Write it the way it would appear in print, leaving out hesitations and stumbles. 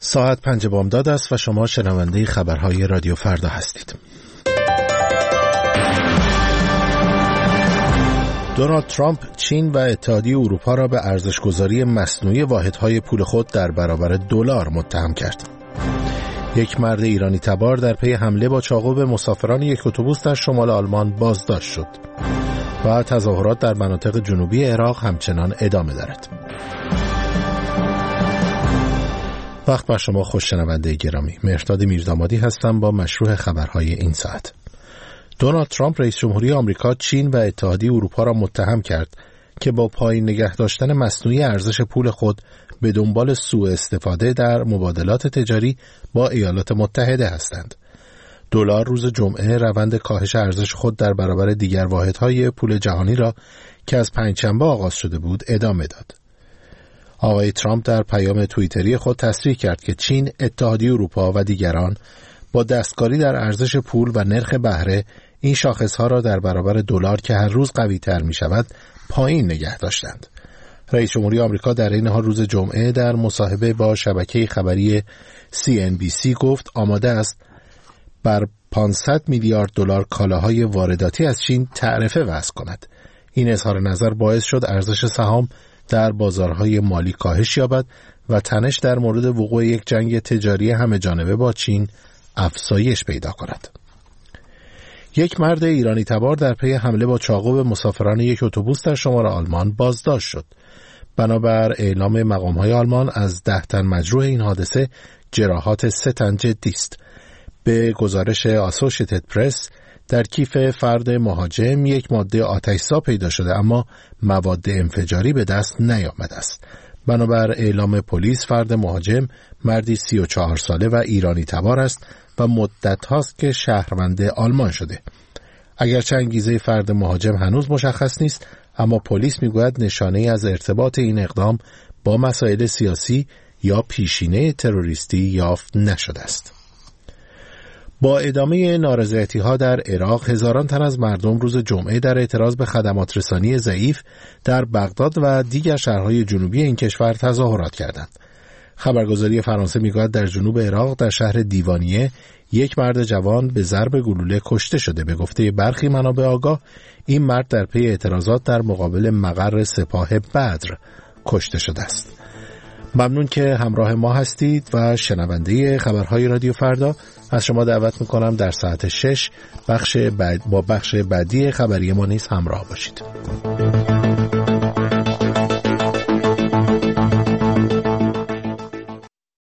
ساعت 5 بامداد است و شما شنونده خبرهای رادیو فردا هستید. دونالد ترامپ چین و اتحادیه اروپا را به ارزش‌گذاری مصنوعی واحدهای پول خود در برابر دلار متهم کرد. یک مرد ایرانی تبار در پی حمله با چاقو به مسافران یک اتوبوس در شمال آلمان بازداشت شد و تظاهرات در مناطق جنوبی عراق همچنان ادامه دارد. وقت بر شما خوش شنونده گرامی. مهرداد میردامادی هستم با مشروع خبرهای این ساعت. دونالد ترامپ رئیس جمهوری آمریکا چین و اتحادیه اروپا را متهم کرد که با پایین نگه داشتن مصنوعی ارزش پول خود به دنبال سوء استفاده در مبادلات تجاری با ایالات متحده هستند. دلار روز جمعه روند کاهش ارزش خود در برابر دیگر واحدهای پول جهانی را که از پنجشنبه آغاز شده بود ادامه داد. آقای ترامپ در پیام توییتری خود تصریح کرد که چین، اتحادیه اروپا و دیگران با دستکاری در ارزش پول و نرخ بهره این شاخصها را در برابر دلار که هر روز قوی‌تر می‌شود پایین نگه داشتند. رئیس جمهوری آمریکا در این حال روز جمعه در مصاحبه با شبکه خبری CNBC گفت آماده است بر 500 میلیارد دلار کالاهای وارداتی از چین تعرفه وضع کند. این اظهار نظر باعث شد ارزش سهام در بازارهای مالی کاهش یابد و تنش در مورد وقوع یک جنگ تجاری همه‌جانبه با چین افزایش پیدا کند. یک مرد ایرانی تبار در پی حمله با چاقو به مسافران یک اتوبوس در شمال آلمان بازداشت شد. بنابر اعلام مقام‌های آلمان از 10 تن مجروح این حادثه جراحات 3 تن جدی است. به گزارش آسوشیتد پرس در کیف فرد مهاجم یک ماده آتش‌زا پیدا شده اما مواد انفجاری به دست نیامده است. بنابر اعلام پلیس فرد مهاجم مردی 34 ساله و ایرانی تبار است و مدت هاست که شهروند آلمان شده. اگرچه انگیزه فرد مهاجم هنوز مشخص نیست اما پلیس میگوید نشانه‌ای از ارتباط این اقدام با مسائل سیاسی یا پیشینه تروریستی یافت نشده است. با ادامه نارضایتی‌ها در عراق هزاران تن از مردم روز جمعه در اعتراض به خدمات رسانی ضعیف در بغداد و دیگر شهرهای جنوبی این کشور تظاهرات کردند. خبرگزاری فرانسه میگوید در جنوب عراق در شهر دیوانیه یک مرد جوان به ضرب گلوله کشته شده. به گفته برخی منابع آگاه این مرد در پی اعتراضات در مقابل مقر سپاه بدر کشته شده است. ممنون که همراه ما هستید و شنونده خبرهای رادیو فردا. از شما دعوت میکنم در ساعت 6 با بخش بعدی خبری ما نیز همراه باشید.